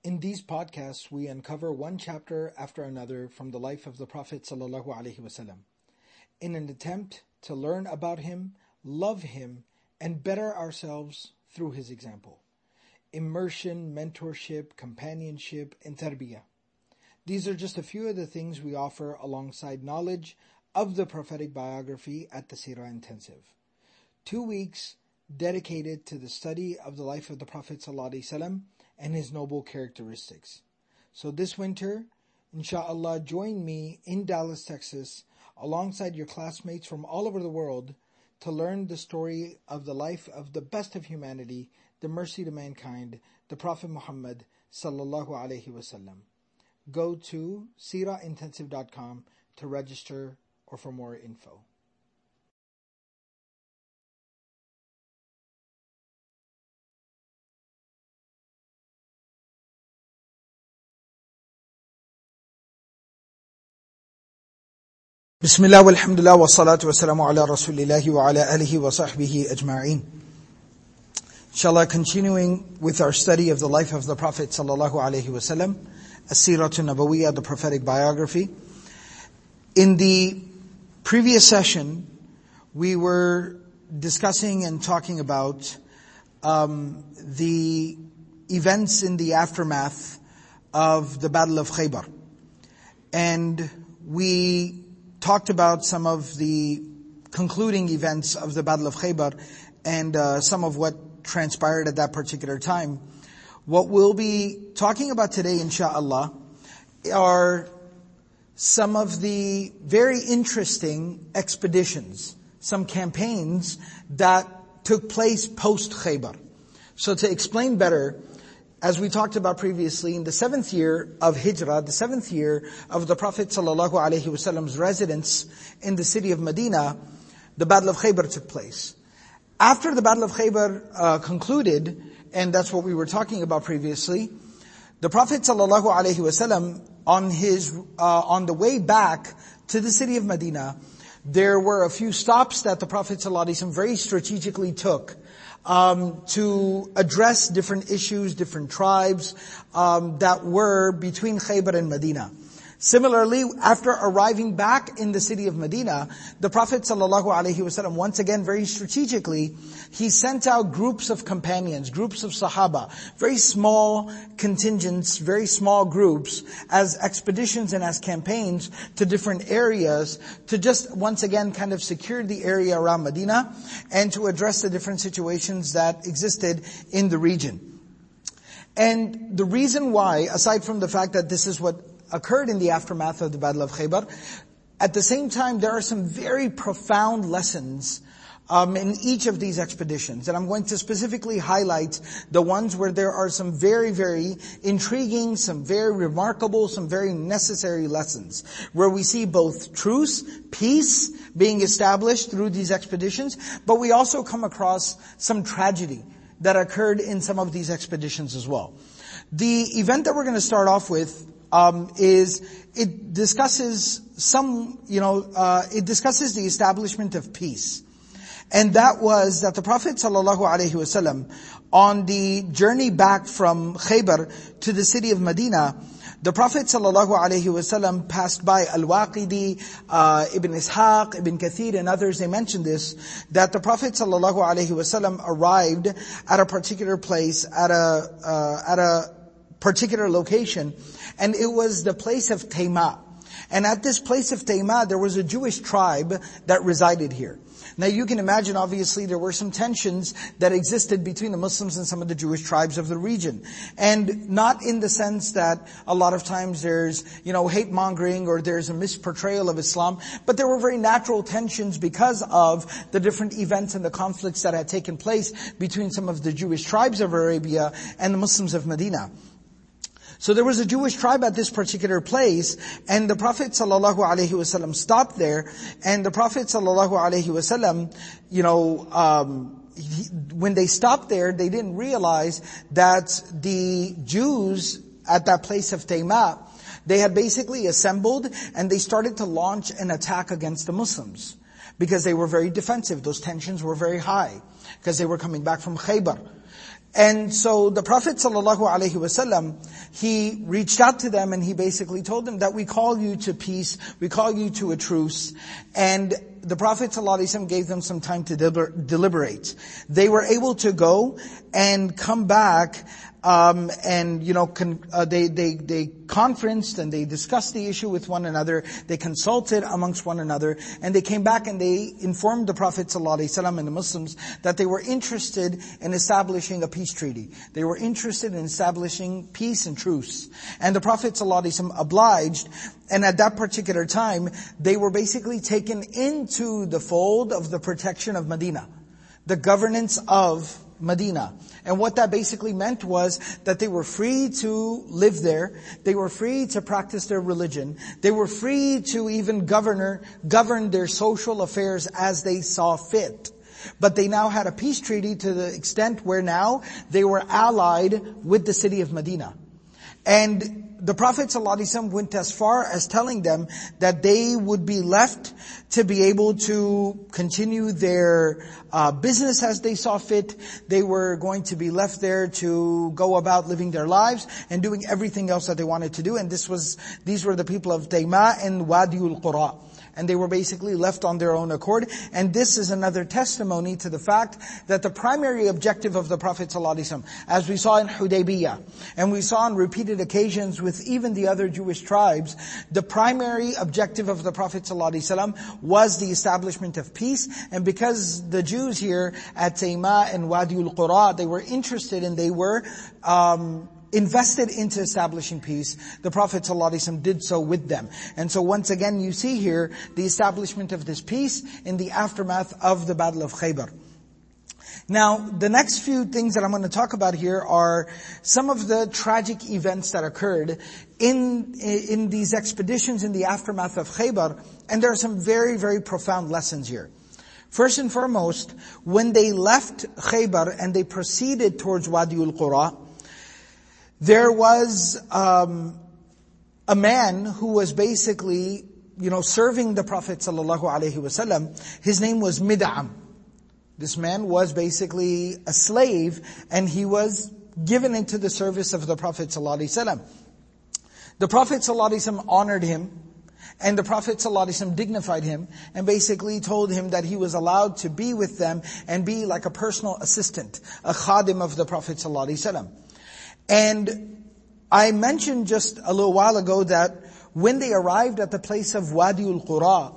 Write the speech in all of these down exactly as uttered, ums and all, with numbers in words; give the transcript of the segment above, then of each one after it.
In these podcasts, we uncover one chapter after another from the life of the Prophet ﷺ in an attempt to learn about him, love him, and better ourselves through his example. Immersion, mentorship, companionship, and tarbiyah. These are just a few of the things we offer alongside knowledge of the prophetic biography at the Seerah Intensive. Two weeks dedicated to the study of the life of the Prophet ﷺ and his noble characteristics. So this winter, inshallah, join me in Dallas, Texas, alongside your classmates from all over the world to learn the story of the life of the best of humanity, the mercy to mankind, the Prophet Muhammad sallallahu alaihi wasallam. Go to seerah intensive dot com to register or for more info. Bismillah walhamdulillah wa salatu wa salamu ala rasulillahi wa ala alihi wa sahbihi ajma'een. Inshallah, continuing with our study of the life of the Prophet sallallahu alaihi wasallam, as-Seeratun Nabawiyyah, the prophetic biography. In the previous session, we were discussing and talking about um, the events in the aftermath of the Battle of Khaybar. And we talked about some of the concluding events of the Battle of Khaybar and uh, some of what transpired at that particular time. What we'll be talking about today, inshaAllah, are some of the very interesting expeditions, some campaigns that took place post-Khaybar. So to explain better, as we talked about previously, in the seventh year of Hijrah, the seventh year of the Prophet sallallahu alaihi wasallam's residence in the city of Medina, the Battle of Khaybar took place. After the Battle of Khaybar uh, concluded, and that's what we were talking about previously, the Prophet sallallahu alaihi wasallam, on his uh, on the way back to the city of Medina, there were a few stops that the Prophet sallallahu alaihi wasallam very strategically took Um, to address different issues, different tribes um, that were between Khaybar and Medina. Similarly, after arriving back in the city of Medina, the Prophet ﷺ, once again very strategically, he sent out groups of companions, groups of Sahaba, very small contingents, very small groups, as expeditions and as campaigns to different areas to just once again kind of secure the area around Medina and to address the different situations that existed in the region. And the reason why, aside from the fact that this is what occurred in the aftermath of the Battle of Khaybar, at the same time there are some very profound lessons um, in each of these expeditions. And I'm going to specifically highlight the ones where there are some very, very intriguing, some very remarkable, some very necessary lessons, where we see both truce, peace being established through these expeditions, but we also come across some tragedy that occurred in some of these expeditions as well. The event that we're going to start off with Um, is it discusses some, you know, uh, it discusses the establishment of peace. And that was that the Prophet sallallahu alaihi wasallam, on the journey back from Khaybar to the city of Medina, the Prophet sallallahu alaihi wasallam passed by Al-Waqidi, uh, Ibn Ishaq, Ibn Kathir and others. They mentioned this, that the Prophet sallallahu alaihi wasallam arrived at a particular place, at a, uh, at a particular location, and it was the place of Tayma. And at this place of Tayma, there was a Jewish tribe that resided here. Now you can imagine, obviously, there were some tensions that existed between the Muslims and some of the Jewish tribes of the region. And not in the sense that a lot of times there's, you know, hate mongering or there's a misportrayal of Islam, but there were very natural tensions because of the different events and the conflicts that had taken place between some of the Jewish tribes of Arabia and the Muslims of Medina. So there was a Jewish tribe at this particular place, and the Prophet sallallahu alaihi wasallam stopped there, and the Prophet sallallahu alaihi wasallam, you know, um, he, when they stopped there, they didn't realize that the Jews at that place of Tayma, they had basically assembled and they started to launch an attack against the Muslims because they were very defensive. Those tensions were very high because they were coming back from Khaybar. And so the Prophet ﷺ, he reached out to them and he basically told them that we call you to peace, we call you to a truce. And the Prophet ﷺ gave them some time to deliberate. They were able to go and come back, um, and you know, con- uh, they they they conferenced and they discussed the issue with one another. They consulted amongst one another, and they came back and they informed the Prophet ﷺ and the Muslims that they were interested in establishing a peace treaty. They were interested in establishing peace and truce, and the Prophet ﷺ obliged. And at that particular time, they were basically taken into the fold of the protection of Medina, the governance of Medina. And what that basically meant was that they were free to live there. They were free to practice their religion. They were free to even govern, govern their social affairs as they saw fit. But they now had a peace treaty to the extent where now they were allied with the city of Medina. And the Prophet ﷺ went as far as telling them that they would be left to be able to continue their uh, business as they saw fit. They were going to be left there to go about living their lives and doing everything else that they wanted to do. And this was, these were the people of Tayma and Wadiul Qura. And they were basically left on their own accord. And this is another testimony to the fact that the primary objective of the Prophet ﷺ, as we saw in Hudaybiyah, and we saw on repeated occasions with even the other Jewish tribes, the primary objective of the Prophet ﷺ was the establishment of peace. And because the Jews here at Tayma and Wadiul Qura, they were interested and they were um invested into establishing peace, the Prophet ﷺ did so with them. And so once again you see here the establishment of this peace in the aftermath of the Battle of Khaybar. Now, the next few things that I'm going to talk about here are some of the tragic events that occurred in in these expeditions in the aftermath of Khaybar, and there are some very, very profound lessons here. First and foremost, when they left Khaybar and they proceeded towards Wadiul Qura, there was um, a man who was basically, you know, serving the Prophet sallallahu alaihi wasallam. His name was Mid'am. This man was basically a slave, and he was given into the service of the Prophet sallallahu alaihi wasallam. The Prophet sallallahu alaihi wasallam honored him, and the Prophet sallallahu alaihi wasallam dignified him, and basically told him that he was allowed to be with them and be like a personal assistant, a khadim of the Prophet sallallahu alaihi wasallam. And I mentioned just a little while ago that when they arrived at the place of Wadiul Qura,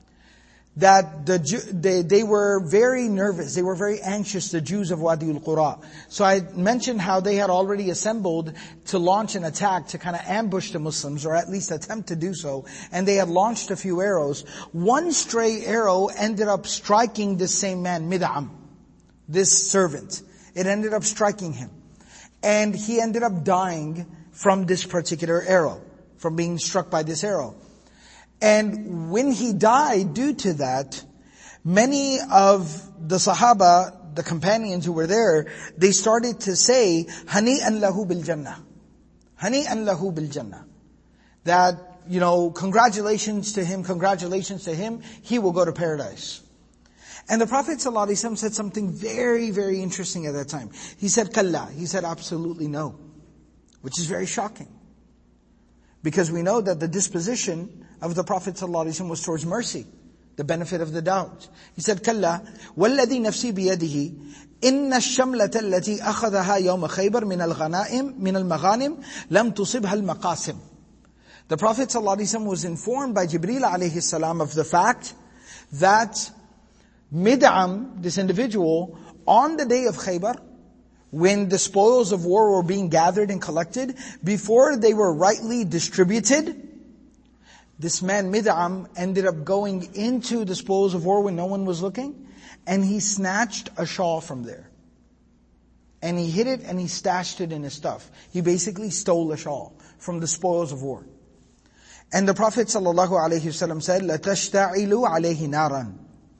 that the they, they were very nervous, they were very anxious, the Jews of Wadiul Qura. So I mentioned how they had already assembled to launch an attack to kind of ambush the Muslims, or at least attempt to do so. And they had launched a few arrows. One stray arrow ended up striking this same man, Mid'am, this servant. It ended up striking him. And he ended up dying from this particular arrow, from being struck by this arrow. And when he died due to that, many of the Sahaba, the companions who were there, they started to say, Hani'an lahu bil Jannah. Hani'an lahu bil Jannah. That, you know, congratulations to him, congratulations to him, he will go to paradise. And the Prophet ﷺ said something very, very interesting at that time. He said, Kalla. He said, absolutely no. Which is very shocking. Because we know that the disposition of the Prophet ﷺ was towards mercy, the benefit of the doubt. He said, Kalla, وَالَّذِي نَفْسِي بِيَدِهِ إِنَّ الشَّمْلَةَ الَّتِي أَخَذَهَا يَوْمَ خَيْبَرْ مِنَ الْغَنَائِمِ مِنَ الْمَغَانِمِ لَمْ تُصِبْهَا الْمَقَاسِمِ. The Prophet ﷺ was informed by Jibreel alayhi salam of the fact that Mid'am, this individual, on the day of Khaybar, when the spoils of war were being gathered and collected, before they were rightly distributed, this man Mid'am ended up going into the spoils of war when no one was looking, and he snatched a shawl from there. And he hid it and he stashed it in his stuff. He basically stole a shawl from the spoils of war. And the Prophet ﷺ said, لَتَشْتَعِلُ عَلَيْهِ نَارًا.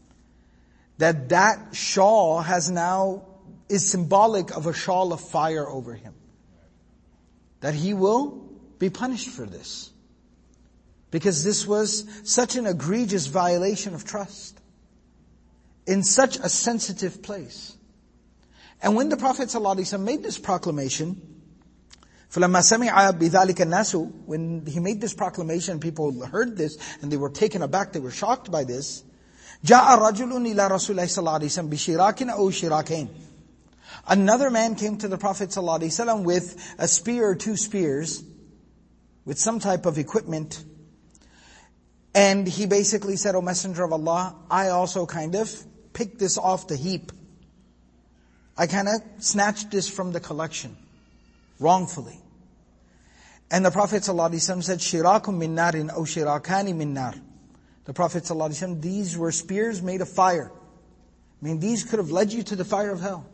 That that shawl has now, is symbolic of a shawl of fire over him. That he will be punished for this. Because this was such an egregious violation of trust. In such a sensitive place. And when the Prophet ﷺ made this proclamation, فَلَمَّا سَمِعَ بِذَلِكَ النَّاسُ, when he made this proclamation, people heard this and they were taken aback, they were shocked by this. جَاءَ رَجُلٌ إِلَى رَسُولِ اللَّهِ صَلَّى اللَّهُ عَلَيْهِ وَسَلَّمَ بِشِرَاكٍ أَوْ شِرَاكَيْنِ. Another man came to the Prophet ﷺ with a spear or two spears, with some type of equipment. And he basically said, O Messenger of Allah, I also kind of picked this off the heap. I kind of snatched this from the collection, wrongfully. And the Prophet ﷺ said, Shirakum min narin aw shirakani min nar. The Prophet ﷺ, these were spears made of fire. I mean, these could have led you to the fire of hell.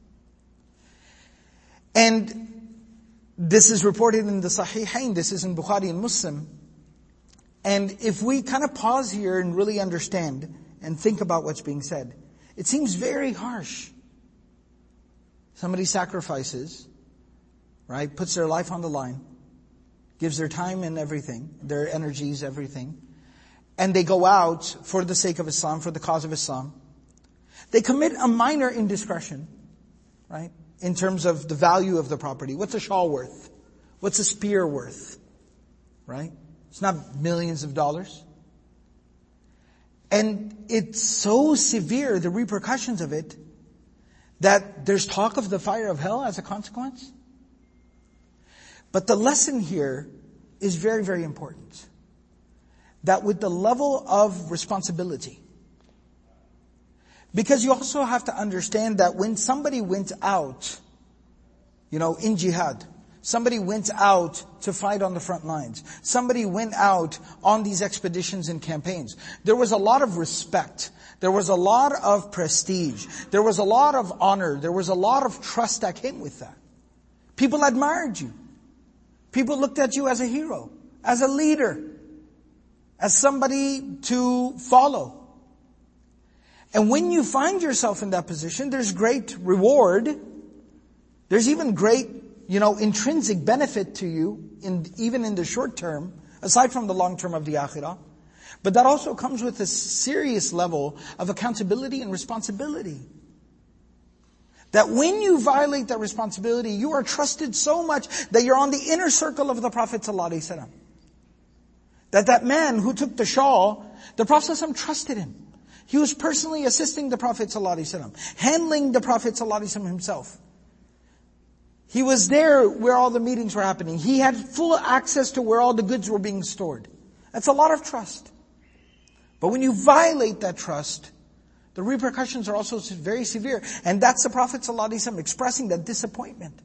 And this is reported in the Sahihain, this is in Bukhari and Muslim. And if we kind of pause here and really understand and think about what's being said, it seems very harsh. Somebody sacrifices, right, puts their life on the line, gives their time and everything, their energies, everything, and they go out for the sake of Islam, for the cause of Islam. They commit a minor indiscretion, right, in terms of the value of the property. What's a shawl worth? What's a spear worth? Right? It's not millions of dollars. And it's so severe, the repercussions of it, that there's talk of the fire of hell as a consequence. But the lesson here is very, very important. That with the level of responsibility, because you also have to understand that when somebody went out, you know, in jihad, somebody went out to fight on the front lines, somebody went out on these expeditions and campaigns, there was a lot of respect. There was a lot of prestige. There was a lot of honor. There was a lot of trust that came with that. People admired you. People looked at you as a hero, as a leader, as somebody to follow. And when you find yourself in that position, there's great reward. There's even great, you know, intrinsic benefit to you, in even in the short term, aside from the long term of the akhirah. But that also comes with a serious level of accountability and responsibility. That when you violate that responsibility, you are trusted so much that you're on the inner circle of the Prophet ﷺ. That that man who took the shawl, the Prophet ﷺ trusted him. He was personally assisting the Prophet ﷺ, handling the Prophet ﷺ himself. He was there where all the meetings were happening. He had full access to where all the goods were being stored. That's a lot of trust. But when you violate that trust, the repercussions are also very severe. And that's the Prophet ﷺ expressing that disappointment.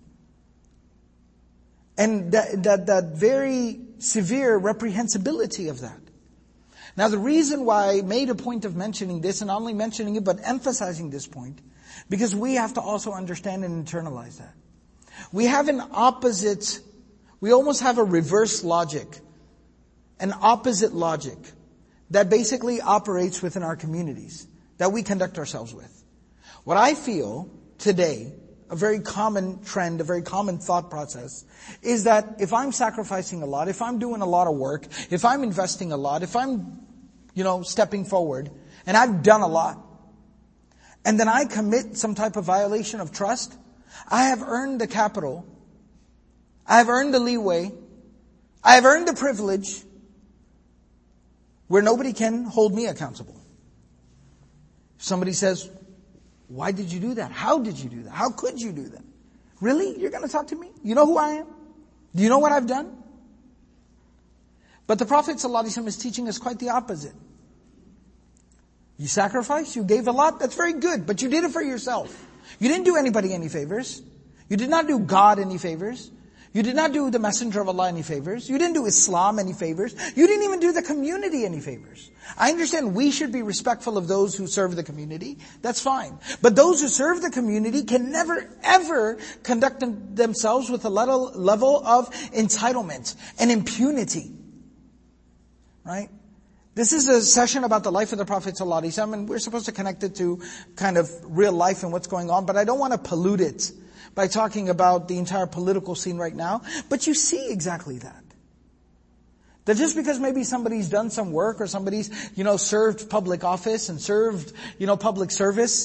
And that, that, that very severe reprehensibility of that. Now the reason why I made a point of mentioning this, and not only mentioning it, but emphasizing this point, because we have to also understand and internalize that. We have an opposite, we almost have a reverse logic, an opposite logic that basically operates within our communities, that we conduct ourselves with. What I feel today, a very common trend, a very common thought process, is that if I'm sacrificing a lot, if I'm doing a lot of work, if I'm investing a lot, if I'm, you know, stepping forward, and I've done a lot, and then I commit some type of violation of trust, I have earned the capital, I have earned the leeway, I have earned the privilege, where nobody can hold me accountable. If somebody says, why did you do that? How did you do that? How could you do that? Really? You're going to talk to me? You know who I am? Do you know what I've done? But the Prophet ﷺ is teaching us quite the opposite. You sacrificed, you gave a lot, that's very good, but you did it for yourself. You didn't do anybody any favors. You did not do God any favors. You did not do the Messenger of Allah any favors. You didn't do Islam any favors. You didn't even do the community any favors. I understand we should be respectful of those who serve the community. That's fine. But those who serve the community can never, ever conduct them, themselves with a level, level of entitlement and impunity. Right? This is a session about the life of the Prophet ﷺ, and we're supposed to connect it to kind of real life and what's going on, but I don't want to pollute it by talking about the entire political scene right now. But you see exactly that. That just because maybe somebody's done some work or somebody's, you know, served public office and served, you know, public service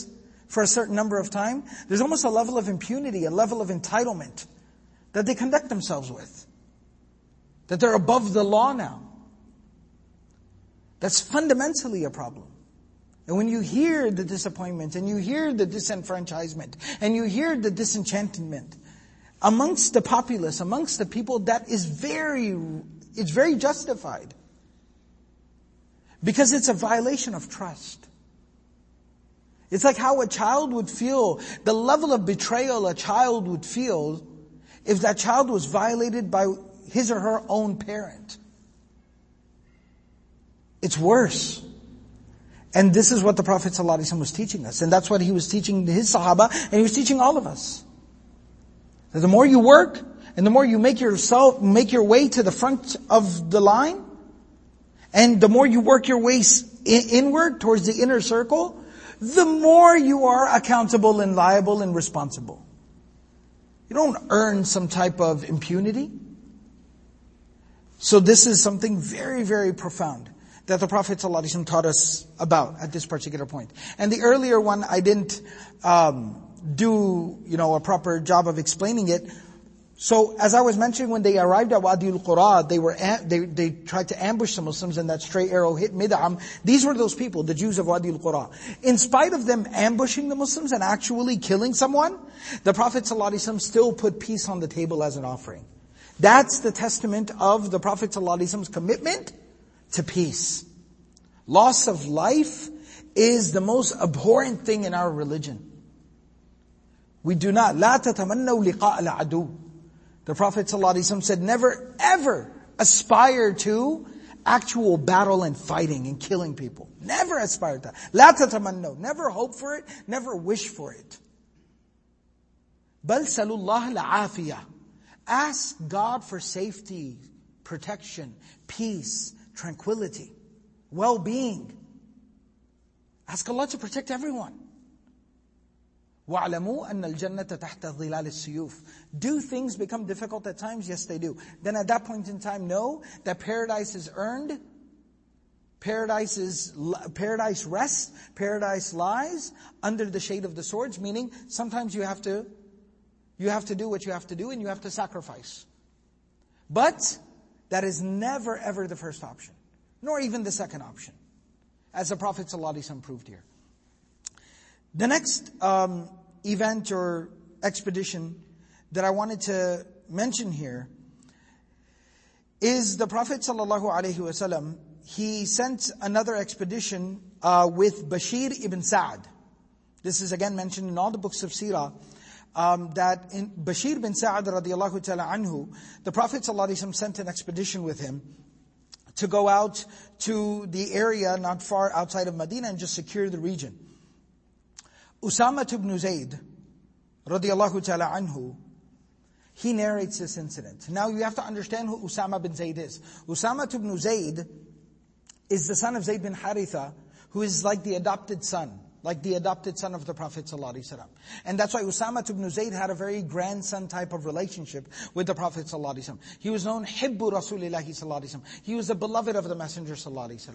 for a certain number of time, there's almost a level of impunity, a level of entitlement that they conduct themselves with. That they're above the law now. That's fundamentally a problem. And when you hear the disappointment, and you hear the disenfranchisement, and you hear the disenchantment amongst the populace, amongst the people, that is very, it's very justified. Because it's a violation of trust. It's like how a child would feel, the level of betrayal a child would feel if that child was violated by his or her own parent. It's worse. And this is what the Prophet ﷺ was teaching us. And that's what he was teaching his Sahaba, and he was teaching all of us. That the more you work, and the more you make yourself, make your way to the front of the line, and the more you work your way inward towards the inner circle, the more you are accountable and liable and responsible. You don't earn some type of impunity. So this is something very, very profound that the Prophet ﷺ taught us about at this particular point. And the earlier one, I didn't um, do, you know, a proper job of explaining it. So, as I was mentioning, when they arrived at Wadi al-Qura, they were they they tried to ambush the Muslims, and that stray arrow hit Mid'am. These were those people, the Jews of Wadi al-Qura. In spite of them ambushing the Muslims and actually killing someone, the Prophet ﷺ still put peace on the table as an offering. That's the testament of the Prophet ﷺ's commitment to peace. Loss of life is the most abhorrent thing in our religion. We do not, لا تتمنوا لقاء العدو. The Prophet ﷺ said, never ever aspire to actual battle and fighting and killing people. Never aspire to that. لا تتمنوا. Never hope for it, never wish for it. بل سلوا الله العافية. Ask God for safety, protection, peace, tranquility, well-being. Ask Allah to protect everyone. وَاعْلَمُوا أَنَّ الْجَنَّةَ تَحْتَ ظِلَالِ السُّيُوفِ. Do things become difficult at times? Yes, they do. Then at that point in time, know that paradise is earned. Paradise is paradise rests. Paradise lies under the shade of the swords. Meaning, sometimes you have to you have to do what you have to do, and you have to sacrifice. But that is never ever the first option, nor even the second option, as the Prophet ﷺ proved here. The next um, event or expedition that I wanted to mention here is the Prophet ﷺ. He sent another expedition uh, with Bashir ibn Sa'd. This is again mentioned in all the books of Sirah. Um, that in Bashir ibn Sa'd radiallahu ta'ala anhu, the Prophet ﷺ sent an expedition with him to go out to the area not far outside of Medina and just secure the region. Usama ibn Zayd, radiallahu ta'ala anhu, he narrates this incident. Now you have to understand who Usama bin Zayd is. Usama ibn Zayd is the son of Zayd bin Haritha, who is like the adopted son, like the adopted son of the Prophet ﷺ. And that's why Usama ibn Zayd had a very grandson type of relationship with the Prophet ﷺ. He was known Hibbu Rasulillahi ﷺ. He was the beloved of the Messenger ﷺ.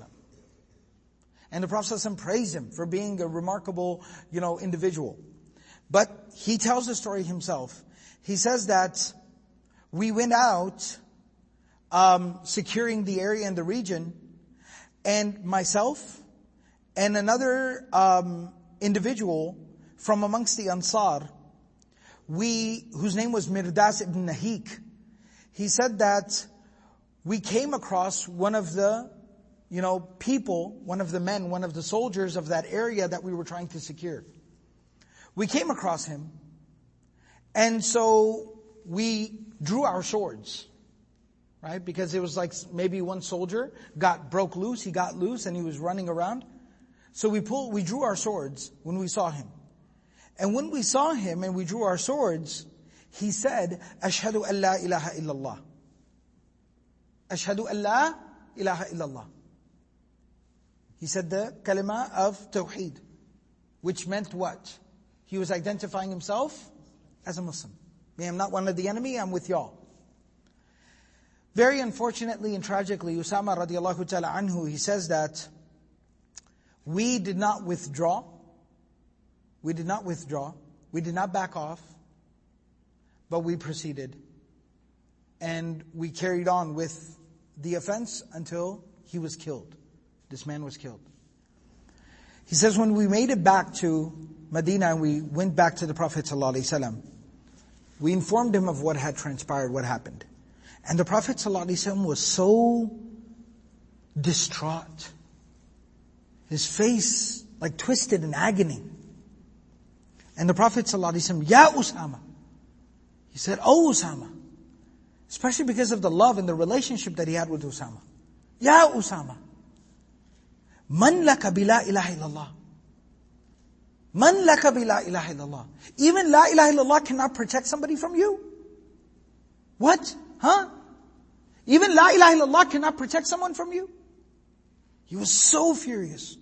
And the Prophet ﷺ praised him for being a remarkable, you know, individual. But he tells the story himself. He says that we went out um, securing the area and the region, and myself and another um, individual from amongst the Ansar, we whose name was Mirdas ibn Nahik, he said that we came across one of the You know, people, one of the men, one of the soldiers of that area that we were trying to secure. We came across him, and so we drew our swords, right? Because it was like maybe one soldier got broke loose, he got loose, and he was running around. So we pulled, we drew our swords when we saw him. And when we saw him and we drew our swords, he said, "Ashhadu an la ilaha illallah. Ashhadu an la ilaha illallah." He said the kalima of Tawheed, which meant what? He was identifying himself as a Muslim. I am not one of the enemy, I'm with y'all. Very unfortunately and tragically, Usama radiallahu ta'ala anhu, he says that we did not withdraw. We did not withdraw. We did not back off. But we proceeded. And we carried on with the offense until he was killed. This man was killed. He says, when we made it back to Medina and we went back to the Prophet ﷺ, we informed him of what had transpired, what happened. And the Prophet ﷺ was so distraught. His face like twisted in agony. And the Prophet ﷺ, Ya Usama. He said, Oh Usama. Especially because of the love and the relationship that he had with Usama. Ya Usama. Man laka bila ilaha illallah. Man laka bila ilaha illallah. Even la ilaha illallah cannot protect somebody from you. What? Huh? Even la ilaha illallah cannot protect someone from you. He was so furious.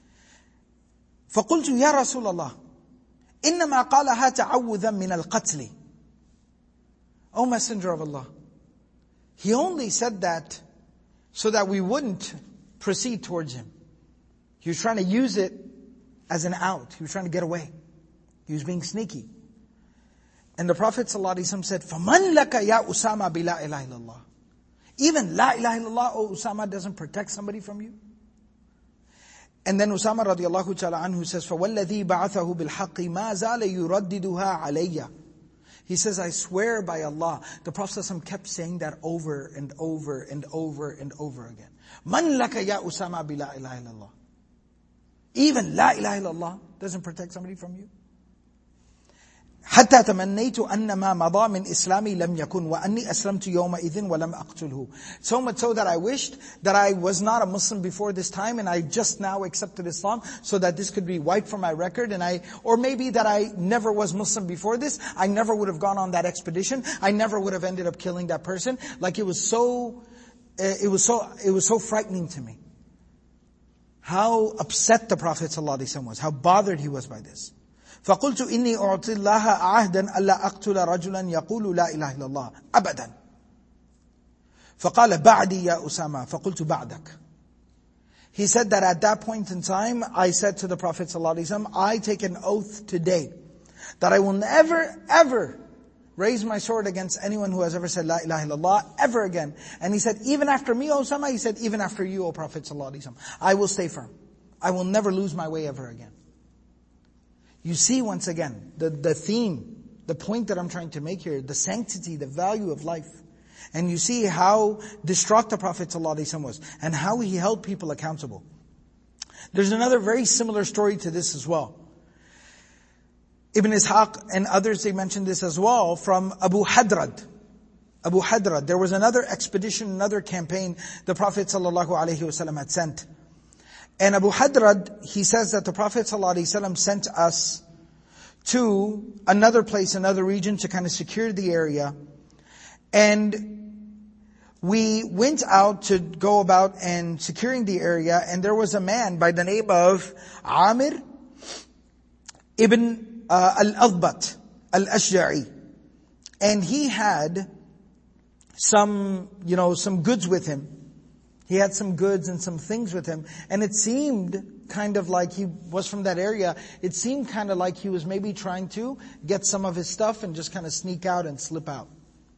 فقلت يا رسول الله إنما قالها تعوذا من القتل. O Messenger of Allah, he only said that so that we wouldn't proceed towards him. He was trying to use it as an out. He was trying to get away. He was being sneaky. And the Prophet ﷺ said, فَمَنْ لَكَ يَا أُسَامَ بِلَا إِلَهِ إِلَّا اللَّهِ. Even la ilaha illallah, O Usama, doesn't protect somebody from you. And then Usama radiallahu ta'ala anhu says, فَوَالَّذِي بَعَثَهُ بِالْحَقِّ مَا زَالَ يُرَدِّدُهَا عَلَيَّ. He says, I swear by Allah. The Prophet ﷺ kept saying that over and over and over and over again. مَنْ لَكَ يَا أُسَامَ بِلَا إِلَهِ إِلَّا اللَّهِ. Even la ilaha illallah doesn't protect somebody from you. حتى تمنيت أن ما مضى من إسلامي لم يكن وأني أسلمت يومئذ ولم أقتله. So much so that I wished that I was not a Muslim before this time and I just now accepted Islam so that this could be wiped from my record, and I, or maybe that I never was Muslim before this. I never would have gone on that expedition. I never would have ended up killing that person. Like it was so, it was so, it was so frightening to me. How upset the Prophet ﷺ was, how bothered he was by this. فَقُلْتُ إِنِّي أُعْطِي اللَّهَ عَهْدًا أَلَّا أَقْتُلَ رَجُلًا يَقُولُ لَا إِلَهَ إِلَّا اللَّهِ أَبَدًا. فَقَالَ بَعْدِي يَا أُسَامَةَ فَقُلْتُ بَعْدَكَ. He said that at that point in time, I said to the Prophet ﷺ, I take an oath today that I will never, ever raise my sword against anyone who has ever said La ilaha illallah, ever again. And he said, even after me, O Usama, he said, even after you, O Prophet ﷺ, I will stay firm. I will never lose my way ever again. You see, once again, the, the theme, the point that I'm trying to make here, the sanctity, the value of life. And you see how distraught the Prophet ﷺ was, and how he held people accountable. There's another very similar story to this as well. Ibn Ishaq and others, they mentioned this as well, from Abu Hadrad. Abu Hadrad, there was another expedition, another campaign the Prophet ﷺ had sent. And Abu Hadrad, he says that the Prophet ﷺ sent us to another place, another region to kind of secure the area. And we went out to go about and securing the area, and there was a man by the name of Amir ibn uh, al-Adbat al-Ashja'i. And he had some, you know, some goods with him. He had some goods and some things with him. And it seemed kind of like he was from that area. It seemed kind of like he was maybe trying to get some of his stuff and just kind of sneak out and slip out.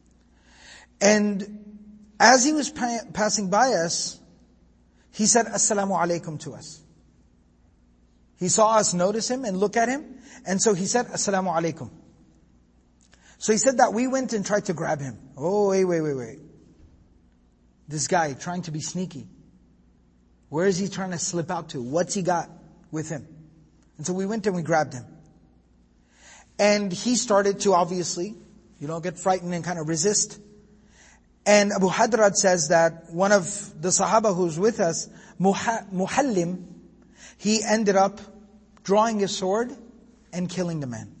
And as he was pa- passing by us, he said, Assalamu alaikum to us. He saw us notice him and look at him. And so he said, Assalamu alaikum. So he said that we went and tried to grab him. Oh, wait, wait, wait, wait. This guy trying to be sneaky. Where is he trying to slip out to? What's he got with him? And so we went and we grabbed him. And he started to obviously, you know, get frightened and kind of resist. And Abu Hadrad says that one of the Sahaba who's with us, Muhallim, he ended up drawing his sword and killing the man.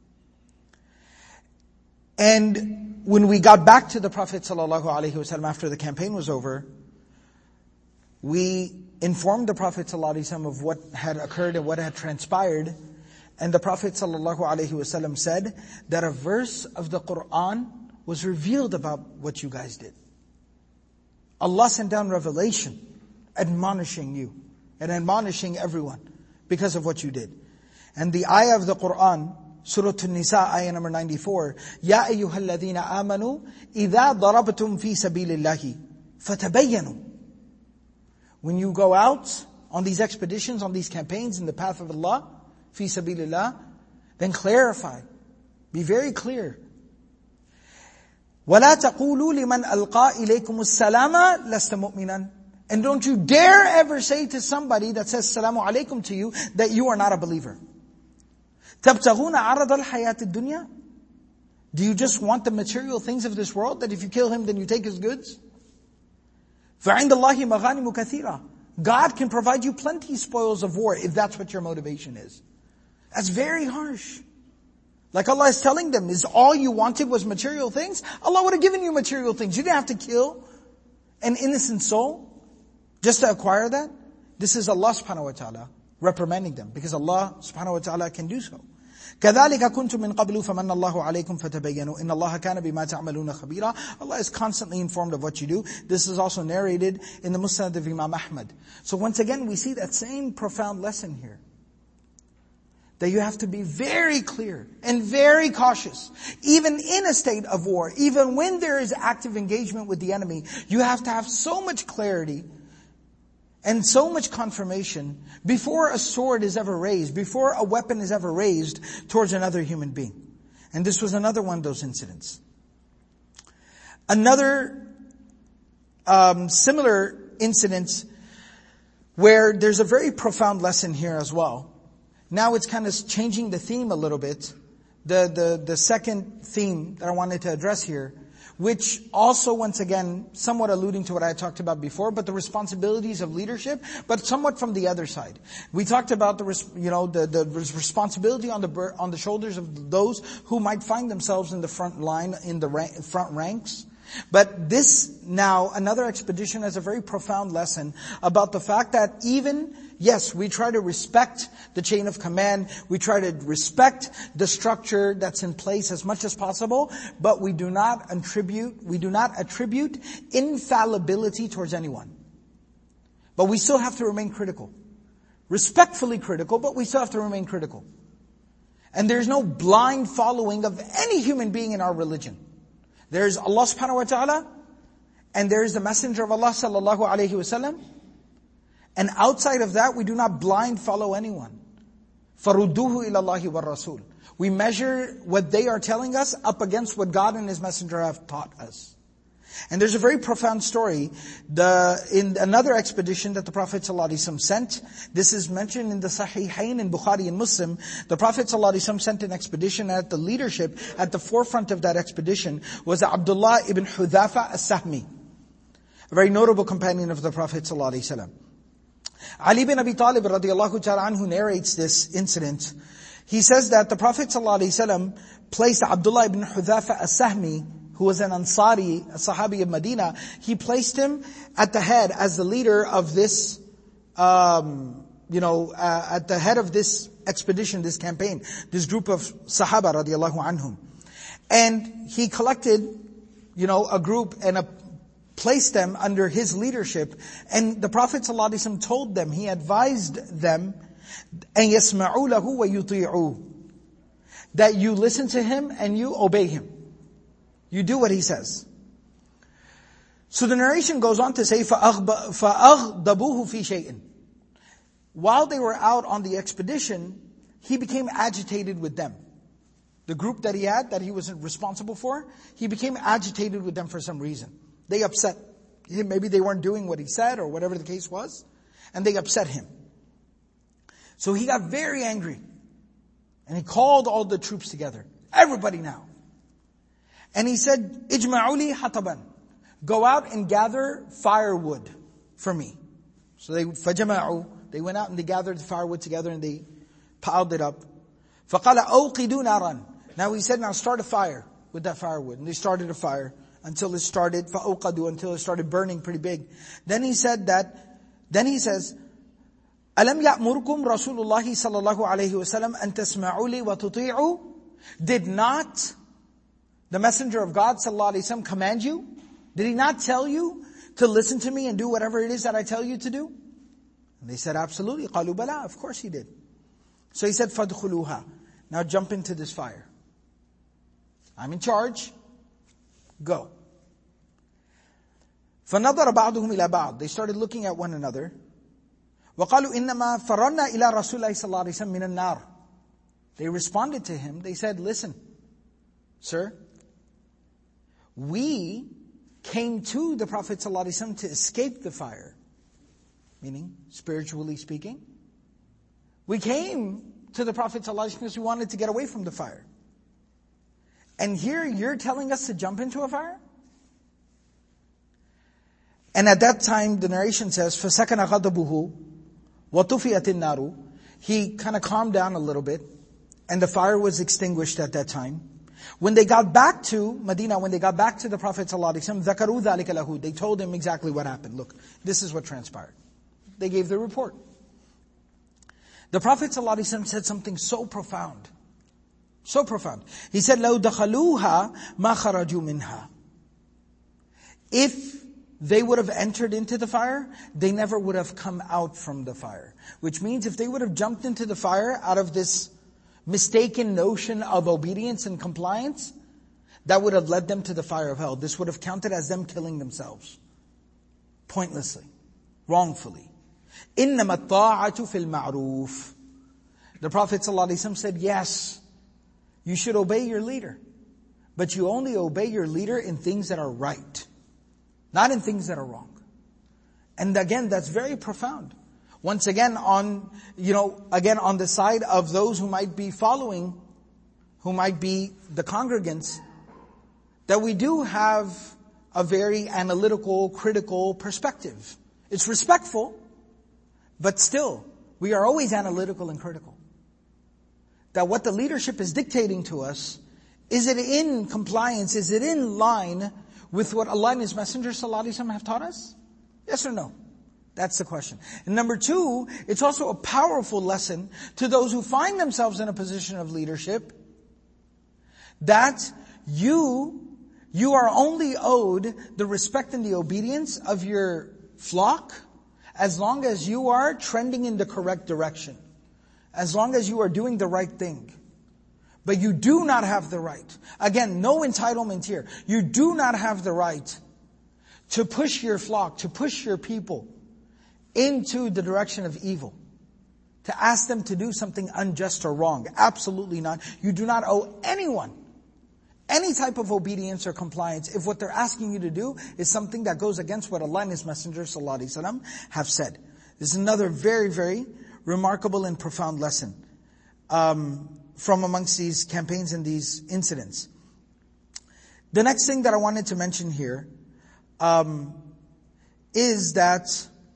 And when we got back to the Prophet ﷺ after the campaign was over, we informed the Prophet ﷺ of what had occurred and what had transpired. And the Prophet ﷺ said that a verse of the Qur'an was revealed about what you guys did. Allah sent down revelation admonishing you and admonishing everyone because of what you did. And the ayah of the Quran, Surah An-Nisa, ayah number ninety-four, Ya ayyuhalladhina amanu, idha darabtum fi sabilillahi, fatabayyanu. When you go out on these expeditions, on these campaigns in the path of Allah, fi sabilillah, then clarify. Be very clear. وَلَا تَقُولُوا لِمَنْ أَلْقَى إِلَيْكُمُ السَّلَامَ لَسْتَ مُؤْمِنًا. And don't you dare ever say to somebody that says Salamu Alaikum to you that you are not a believer. تَبْتَغُونَ عَرَضَ الْحَيَاةِ الدُّنْيَا. Do you just want the material things of this world, that if you kill him then you take his goods? فَعِنْدَ اللَّهِ مَغَانِمُ كَثِيرًا. God can provide you plenty spoils of war if that's what your motivation is. That's very harsh. Like Allah is telling them, is all you wanted was material things? Allah would have given you material things. You didn't have to kill an innocent soul just to acquire that. This is Allah subhanahu wa ta'ala reprimanding them, because Allah subhanahu wa ta'ala can do so. كَذَلِكَ كُنْتُم مِّن قَبْلُ فَمَنَّ اللَّهُ عَلَيْكُمْ فَتَبَيَّنُوا إِنَّ اللَّهَ كَانَ بِمَا تَعْمَلُونَ خَبِيرًا. Allah is constantly informed of what you do. This is also narrated in the Musnad of Imam Ahmad. So once again, we see that same profound lesson here. That you have to be very clear and very cautious. Even in a state of war, even when there is active engagement with the enemy, you have to have so much clarity and so much confirmation before a sword is ever raised, before a weapon is ever raised towards another human being. And this was another one of those incidents. Another um, similar incident where there's a very profound lesson here as well. Now it's kind of changing the theme a little bit. The, the, the second theme that I wanted to address here, which also once again, somewhat alluding to what I talked about before, but the responsibilities of leadership, but somewhat from the other side. We talked about the, you know, the, the responsibility on the, on the shoulders of those who might find themselves in the front line, in the rank, front ranks. But this now, another expedition has a very profound lesson about the fact that even, yes, we try to respect the chain of command, we try to respect the structure that's in place as much as possible, but we do not attribute, we do not attribute infallibility towards anyone. But we still have to remain critical. Respectfully critical, but we still have to remain critical. And there's no blind following of any human being in our religion. There's Allah subhanahu wa ta'ala, and there is the Messenger of Allah sallallahu alayhi wasallam. And outside of that, we do not blind follow anyone. فَرُدُّوهُ إِلَى اللَّهِ وَالرَّسُولِ. We measure what they are telling us up against what God and His Messenger have taught us. And there's a very profound story. The, in another expedition that the Prophet ﷺ sent, this is mentioned in the Sahihain in Bukhari and Muslim. The Prophet ﷺ sent an expedition, at the leadership, at the forefront of that expedition, was Abdullah ibn Hudhafa as-Sahmi, a very notable companion of the Prophet ﷺ. Ali ibn Abi Talib radiyallahu ta'ala anhu narrates this incident. He says that the Prophet ﷺ placed Abdullah ibn Hudhafa as-Sahmi, who was an Ansari, a Sahabi of Medina, he placed him at the head as the leader of this, um, you know, uh, at the head of this expedition, this campaign, this group of Sahaba radiallahu anhum. And he collected, you know, a group and a, placed them under his leadership. And the Prophet ﷺ told them, he advised them, أَن يَسْمَعُوا لَهُ وَيُطِيعُوا, that you listen to him and you obey him. You do what he says. So the narration goes on to say, فَأَغْضَبُوهُ فِي شَيْءٍ. While they were out on the expedition, he became agitated with them. The group that he had, that he was responsible for, he became agitated with them for some reason. They upset him. Maybe they weren't doing what he said, or whatever the case was, and they upset him. So he got very angry. And he called all the troops together. Everybody now. And he said, "Ijma'uli hataban." Go out and gather firewood for me. So they, فَجَمَعُوا, they went out and they gathered the firewood together and they piled it up. فَقَالَ أَوْقِدُوا نَارًا. Now he said, now start a fire with that firewood. And they started a fire until it started, فَأَوْقَدُوا, until it started burning pretty big. Then he said that, then he says, أَلَمْ يَأْمُرْكُمْ رَسُولُ اللَّهِ صَلَّى اللَّهُ عَلَيْهِ وَسَلَّمْ أَن تَسْمَعُوا لِي وَتُطِيعُوا. Did not the Messenger of God sallallahu alaihi wasallam command you? Did he not tell you to listen to me and do whatever it is that I tell you to do? And they said, absolutely. قَالُوا بَلَا. Of course he did. So he said, فَادْخُلُوهَا. Now jump into this fire. I'm in charge. Go. فَنَظَرَ بَعْضُهُمْ إِلَى بَعْضٍ. They started looking at one another. وَقَالُوا إِنَّمَا فَرَرْنَا إِلَى رَسُولِ اللَّهِ صَلَّى اللَّهُ عَلَيْهِ وسلم مِنَ النَّارِ. They responded to him. They said, listen, sir, we came to the Prophet ﷺ to escape the fire. Meaning, spiritually speaking. We came to the Prophet ﷺ because we wanted to get away from the fire. And here you're telling us to jump into a fire? And at that time, the narration says, فَسَكَنَ غَضَبُهُ وَطُفِيَتِ النَّارُ. He kind of calmed down a little bit, and the fire was extinguished at that time. When they got back to Medina, when they got back to the Prophet ﷺ, ذَكَرُوا ذَلِكَ لَهُ. They told him exactly what happened. Look, this is what transpired. They gave the report. The Prophet ﷺ said something so profound. So profound. He said, لَوْ دَخَلُوهَا مَا خَرَجُوا مِنْهَا. If they would have entered into the fire, they never would have come out from the fire. Which means if they would have jumped into the fire out of this mistaken notion of obedience and compliance, that would have led them to the fire of hell. This would have counted as them killing themselves. Pointlessly. Wrongfully. إِنَّمَا الطَّاعَةُ فِي الْمَعْرُوفِ. The Prophet ﷺ said, yes, you should obey your leader. But you only obey your leader in things that are right. Not in things that are wrong. And again, that's very profound. Once again, on, you know, again on the side of those who might be following, who might be the congregants, that we do have a very analytical, critical perspective. It's respectful, but still, we are always analytical and critical. That what the leadership is dictating to us, is it in compliance, is it in line with what Allah and His Messenger sallallahu alaihi wasallam have taught us? Yes or no? That's the question. And number two, it's also a powerful lesson to those who find themselves in a position of leadership, that you, you are only owed the respect and the obedience of your flock as long as you are trending in the correct direction. As long as you are doing the right thing. But you do not have the right. Again, no entitlement here. You do not have the right to push your flock, to push your people into the direction of evil. To ask them to do something unjust or wrong. Absolutely not. You do not owe anyone any type of obedience or compliance if what they're asking you to do is something that goes against what Allah and His Messenger sallallahu alaihi wasallam have said. This is another very, very remarkable and profound lesson um, from amongst these campaigns and these incidents. The next thing that I wanted to mention here um, is that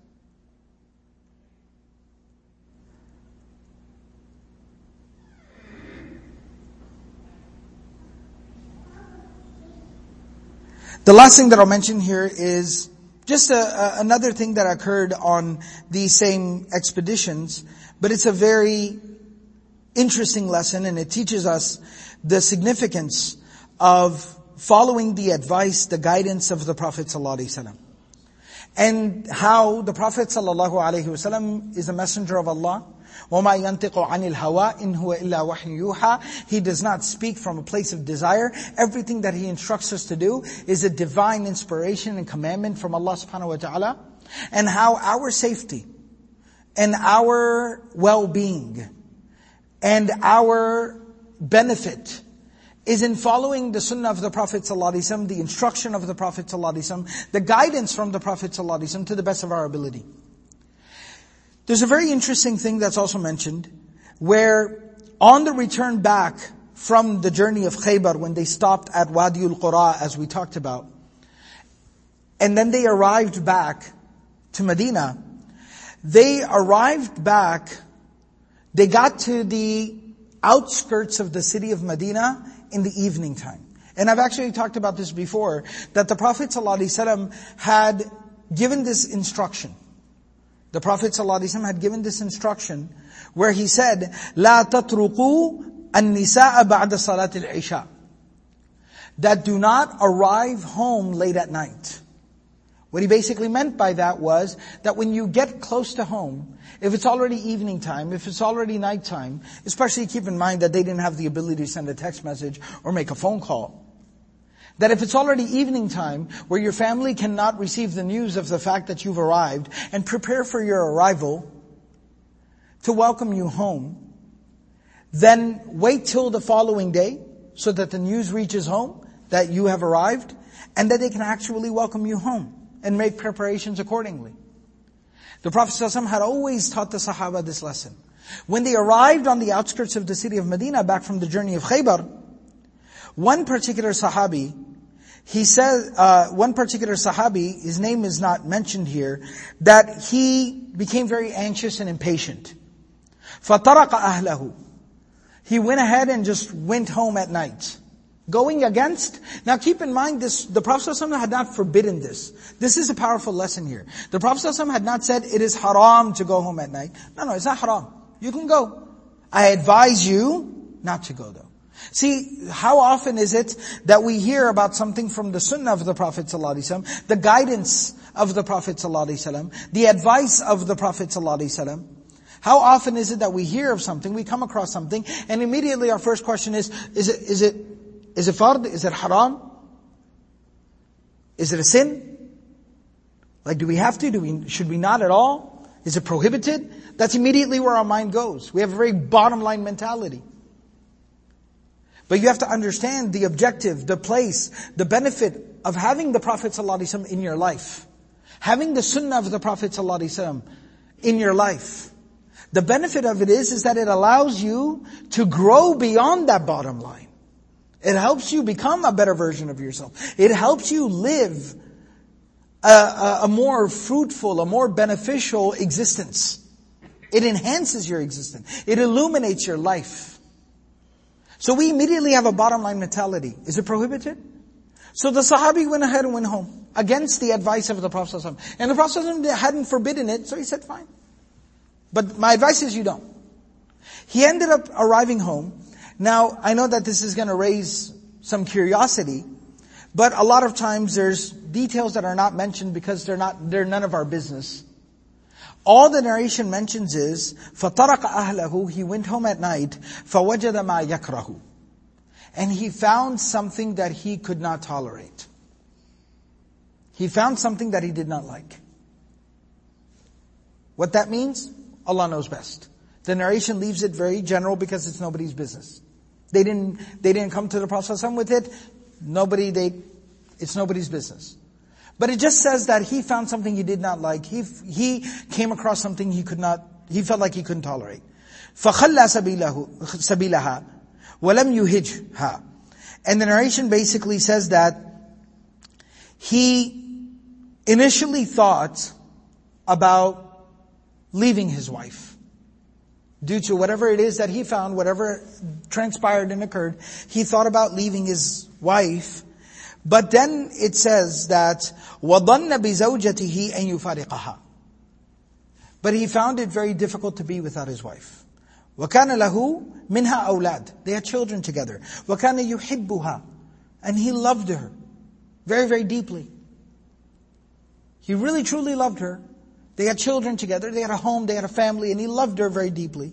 the last thing that I'll mention here is just a, a, another thing that occurred on these same expeditions, but it's a very interesting lesson, and it teaches us the significance of following the advice, the guidance of the Prophet ﷺ. And how the Prophet ﷺ is a messenger of Allah. وَمَا يَنْتِقُ عَنِ الْهَوَىٰ إِنْ هُوَ إِلَّا وَحْيٌ يُوحَىٰ. He does not speak from a place of desire. Everything that He instructs us to do is a divine inspiration and commandment from Allah subhanahu wa ta'ala. And how our safety and our well-being and our benefit is in following the sunnah of the Prophet ﷺ, the instruction of the Prophet ﷺ, the guidance from the Prophet ﷺ to the best of our ability. There's a very interesting thing that's also mentioned, where on the return back from the journey of Khaybar, when they stopped at Wadi al-Qura, as we talked about, and then they arrived back to Medina, they arrived back, they got to the outskirts of the city of Medina in the evening time. And I've actually talked about this before, that the Prophet ﷺ had given this instruction. The Prophet ﷺ had given this instruction where he said, لا تتركوا النساء بعد صلاة العشاء. That do not arrive home late at night. What he basically meant by that was that when you get close to home, if it's already evening time, if it's already nighttime, especially keep in mind that they didn't have the ability to send a text message or make a phone call, that if it's already evening time where your family cannot receive the news of the fact that you've arrived and prepare for your arrival to welcome you home, then wait till the following day so that the news reaches home that you have arrived and that they can actually welcome you home and make preparations accordingly. The Prophet ﷺ had always taught the Sahaba this lesson. When they arrived on the outskirts of the city of Medina back from the journey of Khaybar, one particular Sahabi, he said, uh, one particular Sahabi, his name is not mentioned here, that he became very anxious and impatient. فَطَرَقَ أَهْلَهُ. He went ahead and just went home at night. Going against, now keep in mind this, the Prophet ﷺ had not forbidden this. This is a powerful lesson here. The Prophet ﷺ had not said it is haram to go home at night. No, no, it's not haram. You can go. I advise you not to go though. See, how often is it that we hear about something from the sunnah of the Prophet ﷺ, the guidance of the Prophet ﷺ, the advice of the Prophet ﷺ? How often is it that we hear of something, we come across something, and immediately our first question is, is it, is it, Is it fard? Is it haram? Is it a sin? Like, do we have to? Do we, should we not at all? Is it prohibited? That's immediately where our mind goes. We have a very bottom line mentality. But you have to understand the objective, the place, the benefit of having the Prophet ﷺ in your life. Having the sunnah of the Prophet ﷺ in your life. The benefit of it is, is that it allows you to grow beyond that bottom line. It helps you become a better version of yourself. It helps you live a, a, a more fruitful, a more beneficial existence. It enhances your existence. It illuminates your life. So we immediately have a bottom line mentality. Is it prohibited? So the Sahabi went ahead and went home against the advice of the Prophet ﷺ. And the Prophet ﷺ hadn't forbidden it, so he said, fine. But my advice is you don't. He ended up arriving home. Now, I know that this is going to raise some curiosity, but a lot of times there's details that are not mentioned because they're not, they're none of our business. All the narration mentions is, فَطَرَقَ أَهْلَهُ. He went home at night, فَوَجَدَ مَا يَكْرَهُ. And he found something that he could not tolerate. He found something that he did not like. What that means, Allah knows best. The narration leaves it very general because it's nobody's business. They didn't, they didn't come to the Prophet ﷺ with it. Nobody, they, it's nobody's business. But it just says that he found something he did not like. He, he came across something he could not, he felt like he couldn't tolerate. فَخَلَّى سَبِيلَهُ سَبِيلَهَا وَلَمْ يُهِجْهَا. And the narration basically says that he initially thought about leaving his wife. Due to whatever it is that he found, whatever transpired and occurred, he thought about leaving his wife. But then it says that وَظَنَّ بِزَوْجَتِهِ أَن يُفَارِقَهَا. But he found it very difficult to be without his wife. وَكَانَ لَهُ مِنْهَا أَوْلَادٍ. They had children together. وَكَانَ يُحِبُّهَا. And he loved her very, very deeply. He really truly loved her. They had children together, they had a home, they had a family, and he loved her very deeply.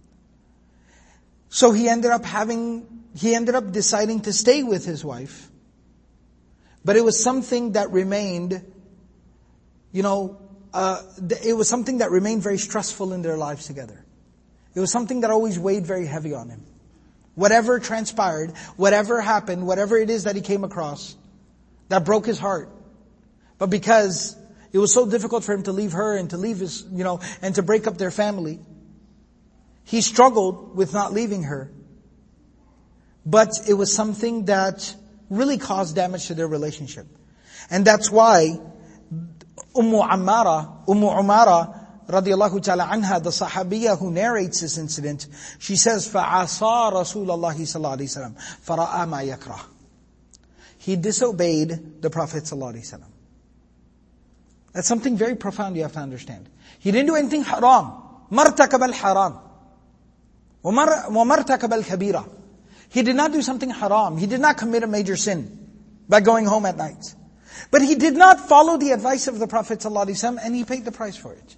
So he ended up having, he ended up deciding to stay with his wife. But it was something that remained, you know, uh, it was something that remained very stressful in their lives together. It was something that always weighed very heavy on him. Whatever transpired, whatever happened, whatever it is that he came across, that broke his heart. But because it was so difficult for him to leave her and to leave his, you know, and to break up their family, he struggled with not leaving her. But it was something that really caused damage to their relationship. And that's why Ummu Ammara, Ummu Umara, radiallahu ta'ala anha, the Sahabiyya who narrates this incident, she says, فَعَصَى رَسُولَ اللَّهِ صَلَّى اللَّهِ عَلَيْهِ وَسَلَّمَ فَرَأَى مَا يَكْرَهُ. He disobeyed the Prophet sallallahu alaihi wasallam. That's something very profound you have to understand. He didn't do anything haram. مَرْتَكَبَ الْحَرَامِ وَمَرْتَكَبَ الْكَبِيرَةِ. He did not do something haram. He did not commit a major sin by going home at night. But he did not follow the advice of the Prophet ﷺ, and he paid the price for it.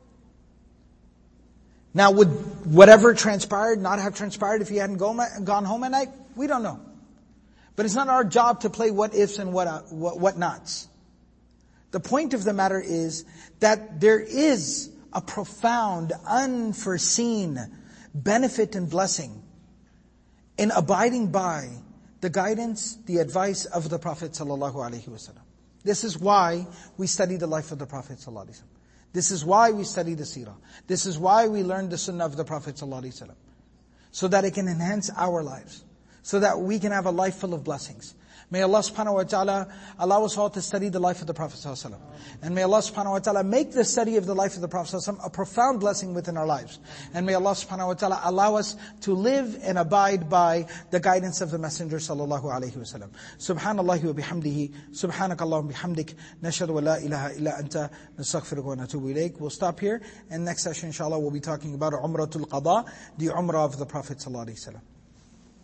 Now, would whatever transpired not have transpired if he hadn't gone home at night? We don't know. But it's not our job to play what ifs and what, uh, what, what nots. The point of the matter is that there is a profound, unforeseen benefit and blessing in abiding by the guidance, the advice of the Prophet ﷺ. This is why we study the life of the Prophet ﷺ. This is why we study the seerah. This is why we learn the sunnah of the Prophet ﷺ. So that it can enhance our lives. So that we can have a life full of blessings. May Allah subhanahu wa ta'ala allow us all to study the life of the Prophet ﷺ. And may Allah subhanahu wa ta'ala make the study of the life of the Prophet ﷺ a profound blessing within our lives. And may Allah subhanahu wa ta'ala allow us to live and abide by the guidance of the Messenger sallallahu alayhi wa sallam. Subhanallah wa bihamdihi, subhanakallah wa bihamdik, nashhadu wa la ilaha illa anta, nastaghfiruka wa natubu ilayk. We'll stop here, and next session inshallah we'll be talking about Umratul Qada, the Umrah of the Prophet sallallahu alayhi wa sallam.